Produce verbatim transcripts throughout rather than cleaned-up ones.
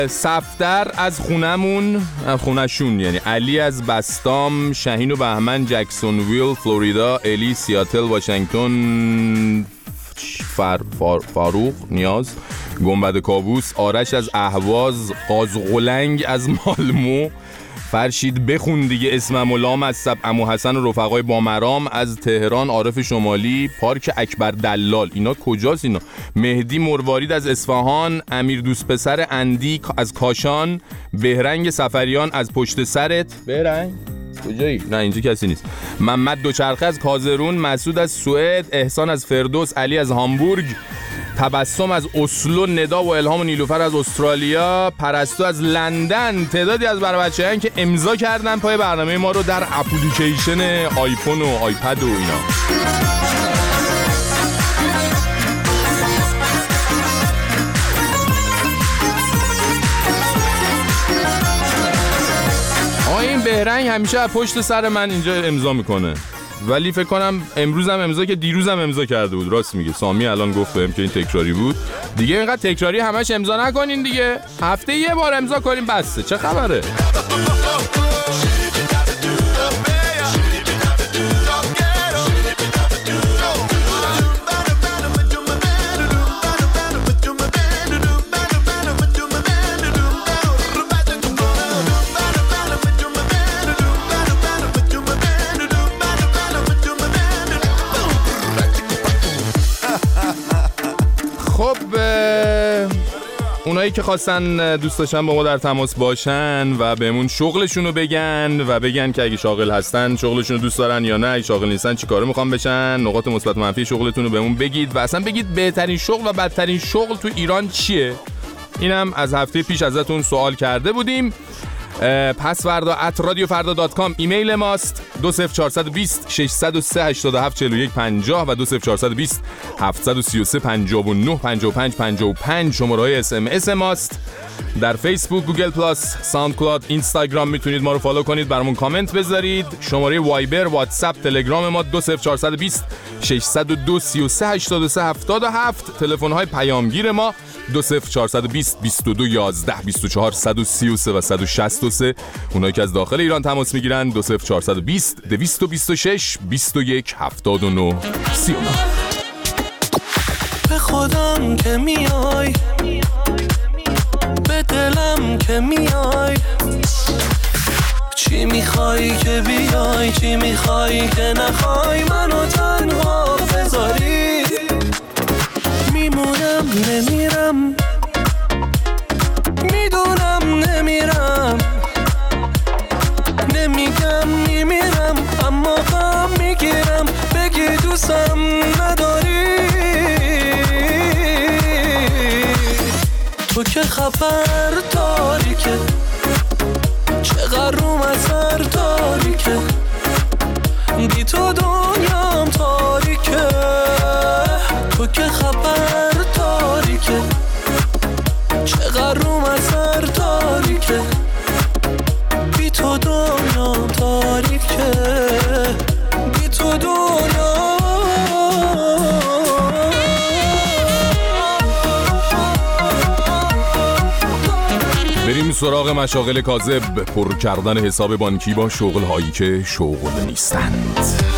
صفدر از خونمون، خونشون یعنی علی از بستام، شهین و بهمن جکسون ویل فلوریدا، الی سیاتل واشنگتن، فر فار فاروق نیاز گنبد کابوس، آرش از اهواز، قازقلنگ از مالمو، فرشید بخون دیگه اسمم و لام از سب، عمو حسن و رفقای بامرام از تهران، عارف شمالی، پارک اکبر دلال، اینا کجاست اینا؟ مهدی مروارید از اصفهان، امیر دوست پسر اندی از کاشان، بهرنگ سفریان از پشت سرت. بهرنگ کجایی؟ نه اینجا کسی نیست. محمد دوچرخه از کازرون، مسعود از سوئد، احسان از فردوس، علی از هامبورگ، تبسم از اسلو، ندا و الهام و نیلوفر از استرالیا، پرستو از لندن. تعدادی از برای بچه‌هایی که امضا کردن پای برنامه ما رو در اپلیکیشن آیفون و آیپد و اینا. آقا این بهرنگ همیشه از پشت سر من اینجا امضا میکنه، ولی فکر کنم امروز هم امضا که دیروز هم امضا کرده بود. راست میگه سامی الان گفت بهم که این تکراری بود. دیگه اینقدر تکراری همش امضا نکنین دیگه، هفته یه بار امضا کنین بسه. چه خبره؟ اونایی که خواستن دوست داشتن با ما در تماس باشن و بهمون شغلشون رو بگن و بگن که اگه شاغل هستن شغلشون رو دوست دارن یا نه، اگه شاغل نیستن چی کارو میخوان بشن، نقاط مثبت و منفی شغلتون رو بهمون بگید و اصلا بگید بهترین شغل و بدترین شغل تو ایران چیه. اینم از هفته پیش ازتون سوال کرده بودیم. پس فردا ات رادیو فردا دات کام ایمیل ماست. دو صفر چهار دو صفر شش صفر سه هشت هفت چهار یک پنجاه و دو صفر چهار دو صفر هفت سه سه پنجاه و نه پنجاه و پنج پنجاه و پنج شماره های اس ام اس ماست. در فیسبوک، گوگل پلاس، ساوند کلاود، اینستاگرام میتونید ما رو فالو کنید، برامون کامنت بذارید. شماره وایبر، واتساپ، تلگرام ما دو صفر چهار دو صفر شش صفر دو سه سه هشت سه هفت هفت. تلفن های پیامگیر ما دو صفر چهار دو صفر بیست و دو یازده بیست و چهار صد و سی و سه و صد و شصت و سه. اونایی که از داخل ایران تماس میگیرن دو صفر چهار دو صفر دویست و بیست و شش بیست و یک هفتاد و نه سی و نه. به خودم که میای، به دلم که میای، چی میخوای که بیای، چی میخوای که نخوای منو تنها بذاری. میمونم نمیرم، میدونم نمیرم، نمیگم نمیرم اما غم میگیرم بگی دوستم نداری. تو که خبر داری که چقدر روم اثر داری که بی تو دنیام تاریکه. تو که خبر داری که چقدر روم اثر داری که بی تو دنیام تاریکه، بی تو دنیام. بریم سراغ مشاغل کاذب، پر کردن حساب بانکی با شغل هایی که شغل نیستند.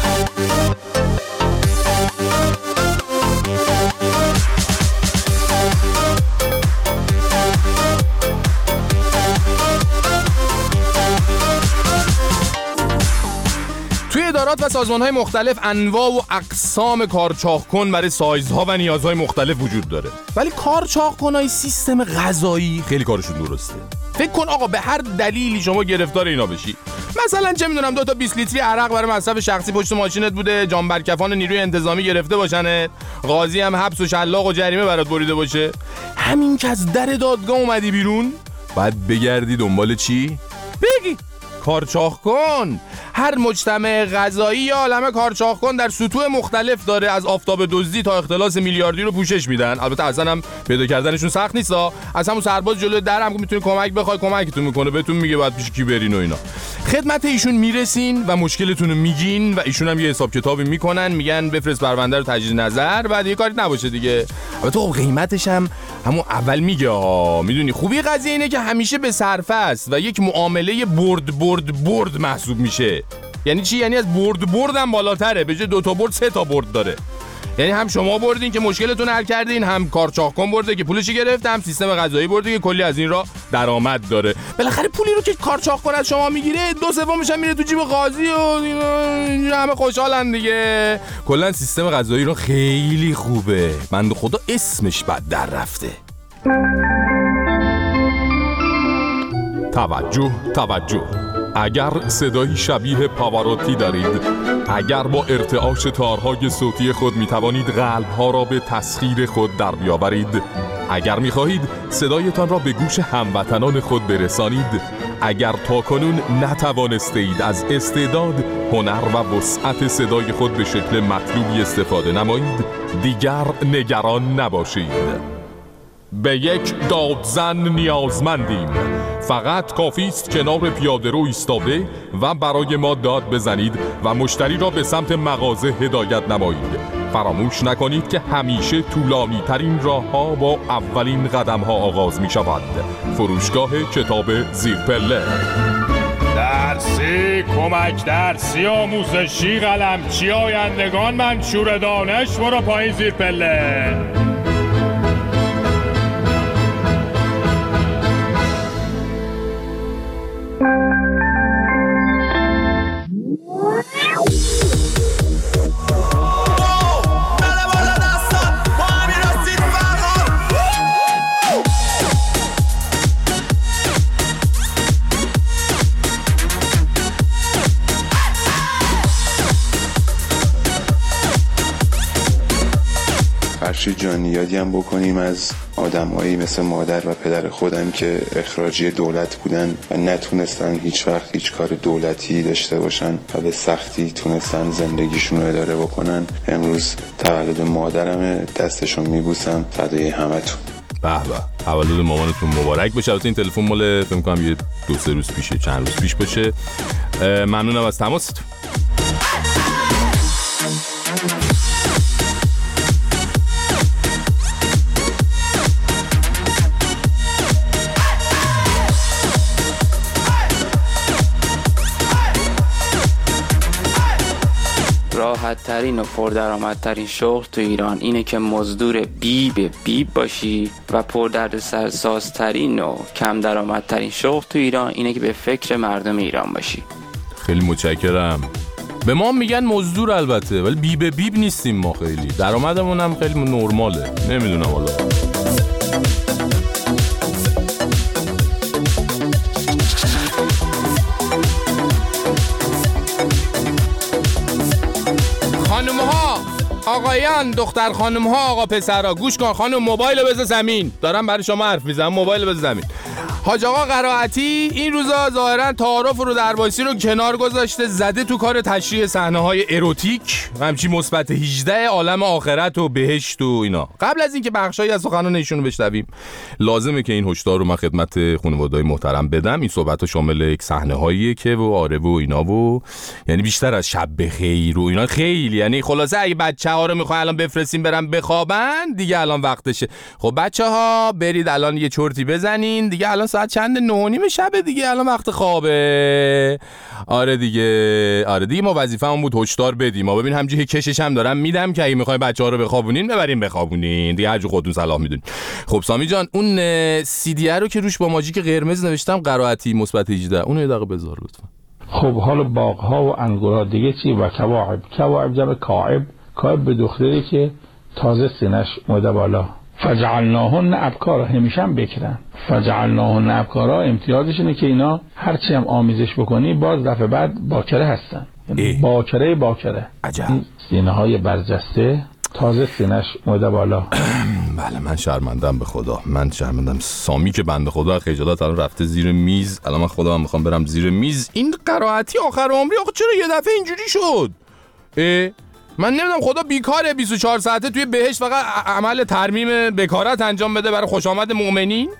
توی ادارات و سازمان‌های مختلف انواع و اقسام کارچاق‌کن برای سایزها و نیازهای مختلف وجود داره، ولی کارچاق‌کنای سیستم قضایی خیلی کارشون درسته. فکر کن آقا به هر دلیلی شما گرفتار اینا بشی، مثلا چه میدونم دو تا بیست لیتری عرق برای مصرف شخصی پشت ماشینت بوده، جانبرکفان نیروی انتظامی گرفته باشنت، قاضی هم حبس و شلاق و جریمه برات بریده باشه، همین که از در دادگاه اومدی بیرون بعد بگردی دنبال چی؟ بگی کارچاق‌کن. هر مجتمع قضایی یا عالمه کارچاق‌کن در سطوح مختلف داره، از آفتاب دزدی تا اختلاس میلیاردی رو پوشش میدن. البته اصلا هم پیدا کردنشون سخت نیست ها، از همون سرباز جلوی در هم میتونی کمک بخوای کمکتون میکنه، بهتون میگه باید پیش کی برین و اینا. خدمت ایشون میرسین و مشکلتون رو میگین و ایشون هم یه حساب کتابی میکنن، میگن بفرست پرونده رو تجدید نظر، بعد یه کاری نباشه دیگه. البته خب قیمتش هم همون اول میگه ها. میدونی خوبی قضیه اینه که همیشه به صرفه است و یک معامله برد برد برد محسوب میشه. یعنی چی؟ یعنی از برد برد هم بالاتره، به جای دو تا برد سه تا برد داره. یعنی هم شما بردین که مشکلتون حل کردین، هم کارچاخکن برده که پولش گرفت، هم سیستم قضایی برده که کلی از این را درآمد داره. بالاخره پولی رو که کارچاخکن از شما میگیره، دو سومش هم میره تو جیب قاضی و اینا، همه خوشحالن دیگه. کلا سیستم قضایی رو خیلی خوبه. بنده خدا اسمش بد در رفته. توجه توجه، اگر صدایی شبیه پاواروتی دارید، اگر با ارتعاش تارهای صوتی خود می توانید قلبها را به تسخیر خود در بیاورید، اگر می خواهید صدایتان را به گوش هموطنان خود برسانید، اگر تاکنون نتوانسته اید از استعداد، هنر و وسعت صدای خود به شکل مطلوبی استفاده نمایید، دیگر نگران نباشید. به یک دادزن نیازمندیم. فقط کافی است کنار پیاده رو ایستاده و برای ما داد بزنید و مشتری را به سمت مغازه هدایت نمایید. فراموش نکنید که همیشه طولانی ترین راه ها با اولین قدم ها آغاز می شود. فروشگاه کتاب زیر پله. درسی، کمک درسی، آموزشی، قلمچی، آیندگان، منشور دانش، برو پایین زیر پله. فرشید جان، یادی هم بکنیم از آدمایی مثل مادر و پدر خودم که اخراجی دولت بودن و نتونستن هیچ وقت هیچ کار دولتی داشته باشن و به سختی تونستن زندگیشون رو اداره بکنن. امروز تولد مادرمه، دستشون میبوسم، فدای همتون. به به، تولد مامانتون مبارک باشه. البته این تلفن مال فکر کنم یه دو سه روز پیشه، چند روز پیش باشه. ممنونم از تماستون. راحت ترین و پردرآمدترین شغل تو ایران اینه که مزدور بیب بیب باشی و پردردسرسازترین و کم درآمدترین شغل تو ایران اینه که به فکر مردم ایران باشی. خیلی متشکرم. به ما میگن مزدور البته، ولی بیب بیب نیستیم ما. خیلی درآمدمون هم خیلی نرماله. نمیدونم والا. خانم‌ها، آقایان، دختر خانم‌ها، آقا پسرها، گوش کن. خانم موبایل رو بذار زمین. دارم برای شما حرف میزنم. موبایل رو بذار زمین. حاج آقا قرائتی این روزا ظاهرا تعارف رو درباسی رو کنار گذاشته، زده تو کار تشریح صحنه‌های اروتیک، همچی مثبت هجده عالم آخرت و بهشت و اینا. قبل از اینکه بخشایی از سخنان ایشون رو بشنویم، لازمه که این هشدار رو من خدمت خانواده‌های محترم بدم. این صحبت‌ها شامل یک صحنه‌هاییه که و آره و اینا و یعنی بیشتر از شب بخیر و اینا، خیلی یعنی خلاصه اگه بچه‌ها رو می‌خواین الان بفرستین برن بخوابن، دیگه الان وقتشه. خب بچه‌ها برید الان یه چرتی بزنین دیگه. الان ساعت چند؟ نه و نیم شب دیگه، الان وقت خوابه. آره دیگه، آره دیگه، ما وظیفه‌مون بود هشدار بدیم. ما ببین همینجوری کشش هم دارم میدم که اگه می‌خواید بچه‌ها رو بخوابونین ببرین بخوابونین دیگه، هر جو خودتون صلاح میدونین. خب سامی جان، اون سی دی رو که روش با ماژیک قرمز نوشتم قرائتی مثبت هجده، اونو یه دقیقه بذار لطفا. خب حالا باغ‌ها و انگورها دیگه چی؟ و کواعب، کواعب جمع کاعب، کاعب به دختری که تازه سینش اومده بالا. فجعلناهن ابکارا، همیشه هم بکرن. فجعلناهن ابکارا امتیازش اینه که اینا هرچی هم آمیزش بکنی باز دفعه بعد باکره هستن. یعنی باکره باکره. عجب. سینه های برجسته، تازه سینش اومده بالا. بله من شرمندم، به خدا من شرمندم. سامی که بنده خدا خجالت الان رفته زیر میز. الان من خودم میخوام برم زیر میز. این قرائتی آخر عمری آخه چرا یه دفعه اینجوری شد؟ اه؟ من نمیدونم، خدا بیکاره بیست و چهار ساعته توی بهشت فقط عمل ترمیم بکارت انجام بده برای خوش آمد مؤمنین؟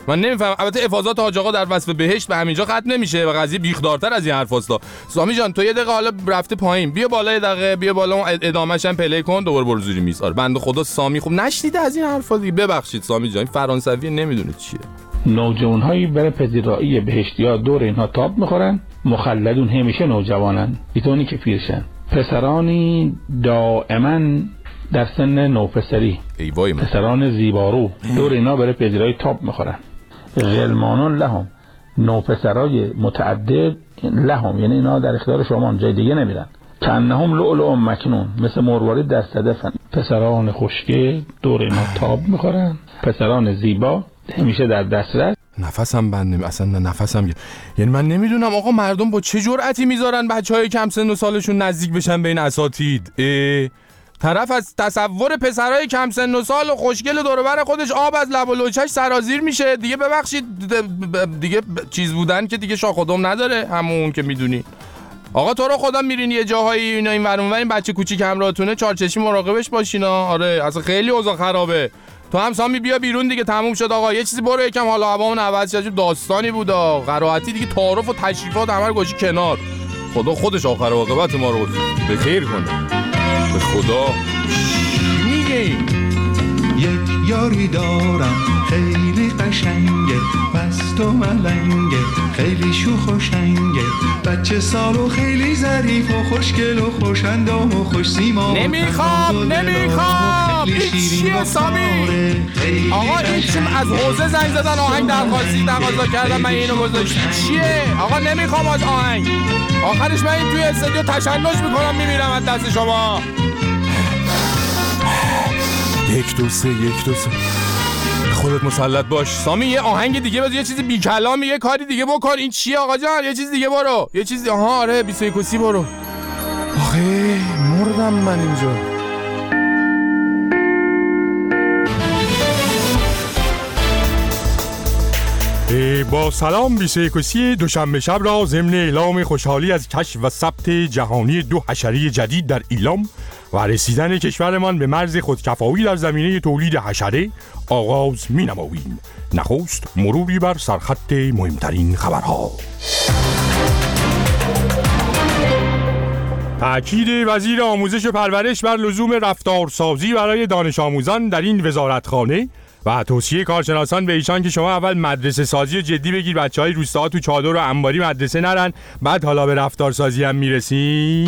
من نمیفهم. البته افاضات حاج آقا در وصف بهشت به همینجا ختم نمیشه و قضیه بیخدارتر از این حرفاستا. سامی جان تو یه دقیقه حالا رفته پایین، بیا بالا یه دقیقه، بیا بالا اون ادامه‌ش هم پلی کن، دوباره برو زیر میز. آره بنده خدا سامی خوب نشنیده از این حرفا دیگه. ببخشید سامی جان، فرانسوی نمیدونه چیه. نوجوان‌هایی برای پذیرایی بهشتی‌ها دور اینها تاب می‌خورن، مخلدون همیشه نوجوانن بیتونی که پیرشن. پسرانی دائما در سن نوپسری، ای وای من. پسران زیبارو دور اینا برای پذیرایی تاب می‌خورن. غلمانان لهم، نوپسرای متعدد لهم، یعنی اینا در اختیار شما جای دیگه نمیرن. کانهم لؤلؤ مکنون، مثل مروارید در صدفن. پسران خوشگل دور اینا تاب می‌خورن، پسران زیبا همیشه در دسترس. نفسم بند، اصلا نفسم، یعنی من نمیدونم آقا مردم با چه جرأتی میذارن بچهای کم سن و سالشون نزدیک بشن به این اساتید. طرف از تصور پسرای کم سن و سال و خوشگل دور و بر خودش آب از لب و لوچش سرازیر میشه دیگه. ببخشید دیگه چیز بودن که دیگه شاخ و دم نداره، همون که میدونی. آقا تو رو خدا میرین یه جاهایی اینا این ور اون ور، این بچه کوچیک همراهتونه چارچشمی مراقبش باشینا. آره اصلا خیلی اوضاع خرابه. تو هم سامی بیا بیرون دیگه، تموم شد آقا. یه چیزی برو یکم حالا هوامون عوض شه، داستانی بود قرائتی دیگه، تعارف و تشریفات همه رو گوشی کنار. خدا خودش آخر عاقبت ما رو به خیر کنه. به خدا میگه یک یاری دارم خیلی قشنگه، مست و ملنگه، خیلی شوخ و شنگه، بچه سال و خیلی ظریف و خوشگل و خوش‌اندام و خوش سیما. نمیخوام نمیخوام این چیه سامی؟ آقا این چیم از حوزه زنگ زدن آهنگ درخواستی تقاضا کردم من اینو گذاشتم چیه؟ آقا نمیخوام از آهنگ، آخرش من این توی استودیو تشنج میکنم میمیرم از دست شما. یک دو سه یک دو سه خودت مسلط باش. سامی یه آهنگ دیگه بذار، یه چیزی بی کلامی، یه کاری دیگه بکن. این چیه آقا جان؟ یه چیز دیگه برو، یه چیز. آها آره بیست و یک و سی برو. آخه مردم من اینجا. با سلام بیست و یک و سی دوشنبه شب را ضمن اعلام خوشحالی از کشف و ثبت جهانی دو حشره جدید در ایلام و رسیدن کشورمان به مرز خودکفایی در زمینه تولید حشره آغاز می نماییم. نخست مروری بر سرخط مهمترین خبرها. تأکید وزیر آموزش و پرورش بر لزوم رفتارسازی برای دانش آموزان در این وزارتخانه و توصیه کارشناسان به ایشان که شما اول مدرسه سازی جدی بگیر، بچهای روستاها تو چادر و انباری مدرسه نرن، بعد حالا به رفتارسازی هم میرسیم.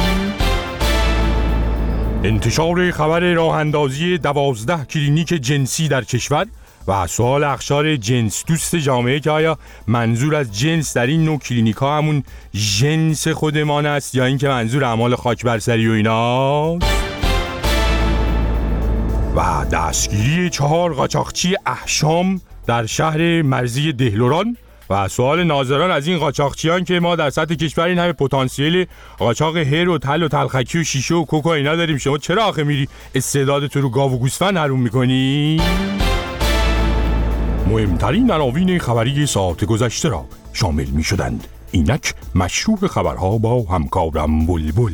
انتشار خبر راه اندازی دوازده کلینیک جنسی در کشور و سوال اخشار جنس دوست جامعه که آیا منظور از جنس در این نوع کلینیک ها همون جنس خودمان است یا این که منظور اعمال خاک برسری و ایناست. و دستگیری چهار قاچاقچی احشام در شهر مرزی دهلوران و سوال ناظران از این قاچاقچیان که ما در سطح کشور این همه پتانسیل قاچاق هر و تل و تلخکی و شیشه و کوکو اینا داریم، شما چرا آخه میری استعداد تو رو گاو و گوسفند حروم میکنی؟ مهمترین عناوین خبری ساعت گذشته را شامل میشدند. اینک مشروع خبرها با همکارم بلبل.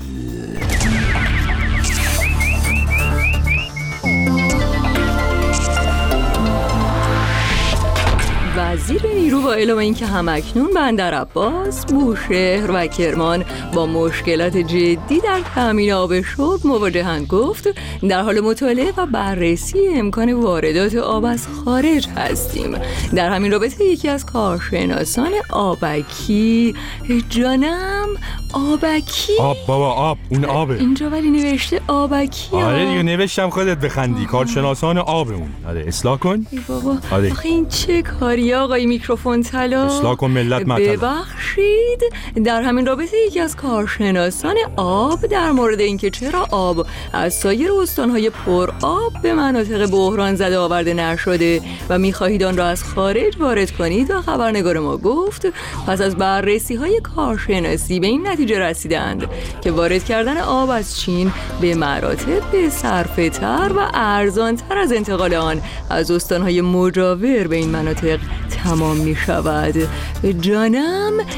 وزیر نیرو با اعلام اینکه همکنون بندر عباس، بوشهر و کرمان با مشکلات جدی در تامین آب شرب مواجهند، گفت در حال مطالعه و بررسی امکان واردات آب از خارج هستیم. در همین رابطه یکی از کارشناسان آبکی، جانم آبکی، آب بابا آب، اون آبه اینجا ولی نوشته آبکی. آره دیگه نوشتم خودت بخندی. کارشناسان آبمون. آره اصلاح کن. ای بابا آره. آخه این چه کاری آقای میکروفون طلا؟ اصلاح کن ملت مطلع. ببخشید در همین رابطه یکی از کارشناسان آب در مورد اینکه چرا آب از سایر استانهای پر آب به مناطق بحران زده آورده نشده و میخواهید آن را از خارج وارد کنید و خبرنگار ما گفت پس از بررسی های کارشناسی به این نتیجه رسیدند که وارد کردن آب از چین به مراتب به صرفه تر و ارزان تر از انتقال آن از استانهای مجاور به این مناطق تمام می شود. جانم چی؟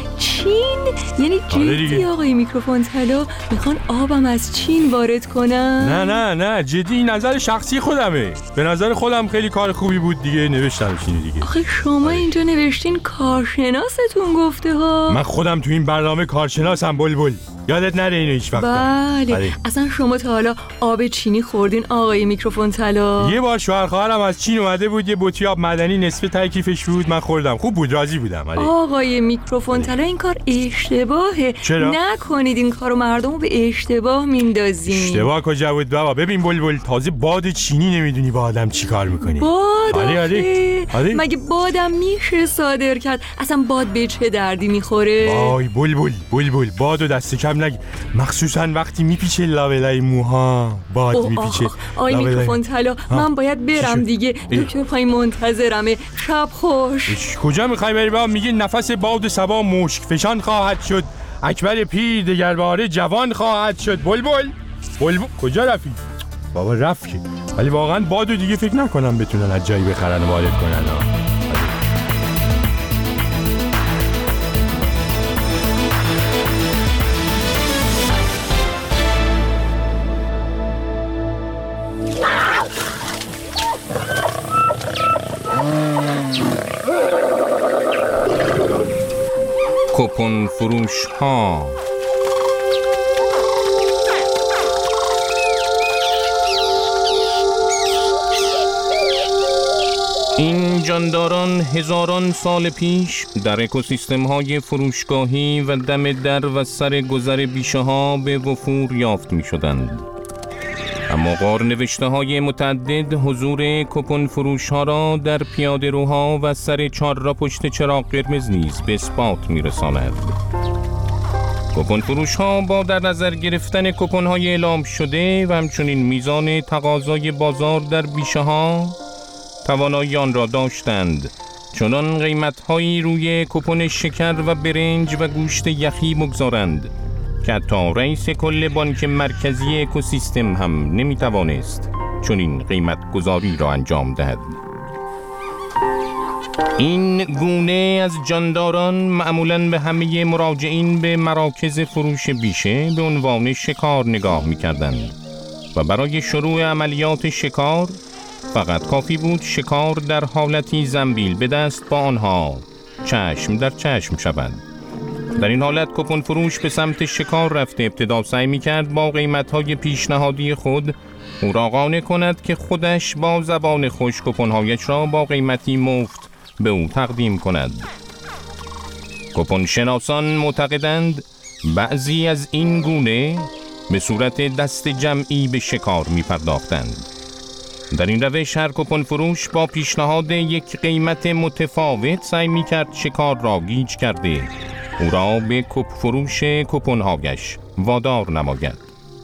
چین؟ یعنی جدی آقای میکروفون طلا میخوان آبم از چین وارد کنن؟ نه نه نه جدی نظر شخصی خودمه. به نظر خودم خیلی کار خوبی بود دیگه، نوشتم چینی دیگه. آخه شما آره. اینجا نوشتین کارشناستون گفته ها. من خودم تو این برنامه کارشناسم بلبل، یادت نره اینو هیچ وقت. بله آره. اصلا شما تا حالا آب چینی خوردین آقای میکروفون طلا؟ یه بار شوهر خواهرم از چین اومده بود، یه بطری آب معدنی نصف تای کیفش بود، من خوردم، خوب بود، راضی بودم. آره. آقای میکروفون طلا این کار اشتباهه. چرا؟ نکنید این کارو، مردمو به اشتباه میندازین. اشتباه کجا بود بابا؟ ببین بلبل، تازه باد چینی نمیدونی با آدم چی کار میکنی. باد؟ آره آره. آره. مگه بادم میشه صادر کرد؟ اصلا باد به چه دردی میخوره؟ وای بلبل بلبل، بادو دست کم نگی، مخصوصا وقتی میپیچه لابلای موها باد میپیچه. آقای میکروفون طلا من باید برم دیگه، دکتر پای منتظرمه. شب خوش. کجا میخوای بری بابا؟ میگه نفس باد صبا مشک فشان خواهد شد، اکبر پیر دگرباره جوان خواهد شد. بلبل بلبل کجا رفتی؟ بابا رفت که، ولی واقعا بادو دیگه فکر نکنم بتونن از جایی بخرن و وارد کنن ها. کوپن فروش ها. این جانداران هزاران سال پیش در اکوسیستم های فروشگاهی و دم در و سر گذر بیشه ها به وفور یافت می شدند. اما غارنوشته های متعدد حضور کوپن فروش ها را در پیاده روها و سر چهارراه پشت چراغ قرمز نیز به اثبات می رساند. کوپن فروش ها با در نظر گرفتن کوپن های اعلام شده و همچنین میزان تقاضای بازار در بیشه ها توانایی آن را داشتند، چنان قیمت هایی روی کوپن شکر و برنج و گوشت یخی بگذارند که حتی رئیس کل بانک مرکزی اکوسیستم هم نمیتوانست چون این قیمت گذاری را انجام دهد. این گونه از جانداران معمولاً به همه مراجعین به مراکز فروش بیشه به عنوان شکار نگاه می‌کردند و برای شروع عملیات شکار فقط کافی بود شکار در حالتی زنبیل به دست با آنها چشم در چشم شود. در این حالت کوپن فروش به سمت شکار رفته ابتدا سعی می‌کرد با قیمت‌های پیشنهادی خود او را قانع کند که خودش با زبان خوش کوپن‌هایش را با قیمتی مفت به او تقدیم کند. کوپن شناسان معتقدند بعضی از این گونه به صورت دست جمعی به شکار می‌پرداختند. در این روش هر کوپن فروش با پیشنهاد یک قیمت متفاوت سعی می‌کرد شکار را گیج کرده او را به کوپ فروش کوپن‌هایش وادار نماید.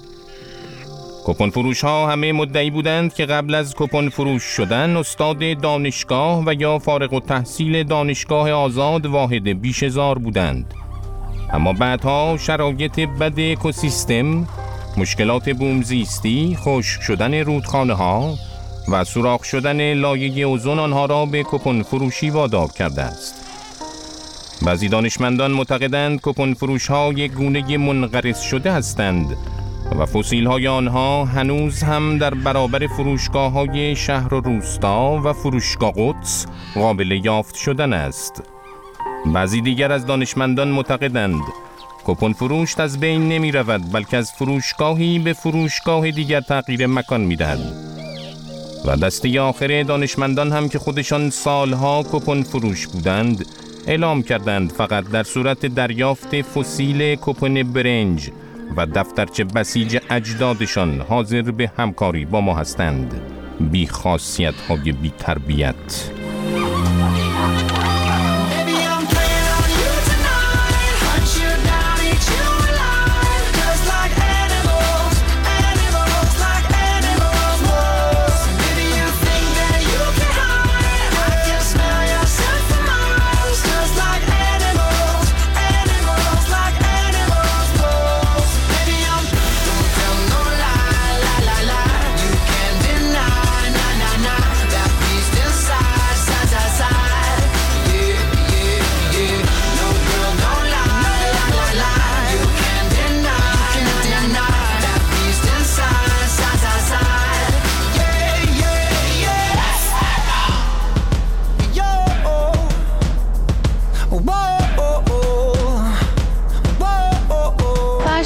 کوپن فروش ها همه مدعی بودند که قبل از کوپن فروش شدن استاد دانشگاه و یا فارغ التحصیل دانشگاه آزاد واحد بیشه‌زار بودند. اما بعدها شرایط بد اکوسیستم، مشکلات بومزیستی، خشک شدن رودخانه ها و سوراخ شدن لایه اوزون آنها را به کوپن فروشی وادار کرده است. بعضی دانشمندان معتقدند کوپن فروش ها یک گونه منقرض شده هستند و فسیل های آنها هنوز هم در برابر فروشگاه های شهر و روستا و فروشگاه قدس قابل یافت شدن است. بعضی دیگر از دانشمندان معتقدند کوپن فروش از بین نمی رود بلکه از فروشگاهی به فروشگاه دیگر تغییر مکان می دهد. و دسته آخر دانشمندان هم که خودشان سالها کوپن فروش بودند اعلام کردند فقط در صورت دریافت فسیل کوپن برنج و دفترچه بسیج اجدادشان حاضر به همکاری با ما هستند. بی خاصیت های بی تربیت. Size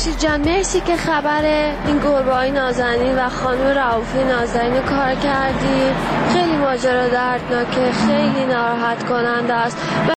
فرشید جان مرسی که خبر این گربه‌های نازنین و خانم رئوفی نازنین کار کردی. خیلی ماجرا دردناکه، خیلی ناراحت کننده است.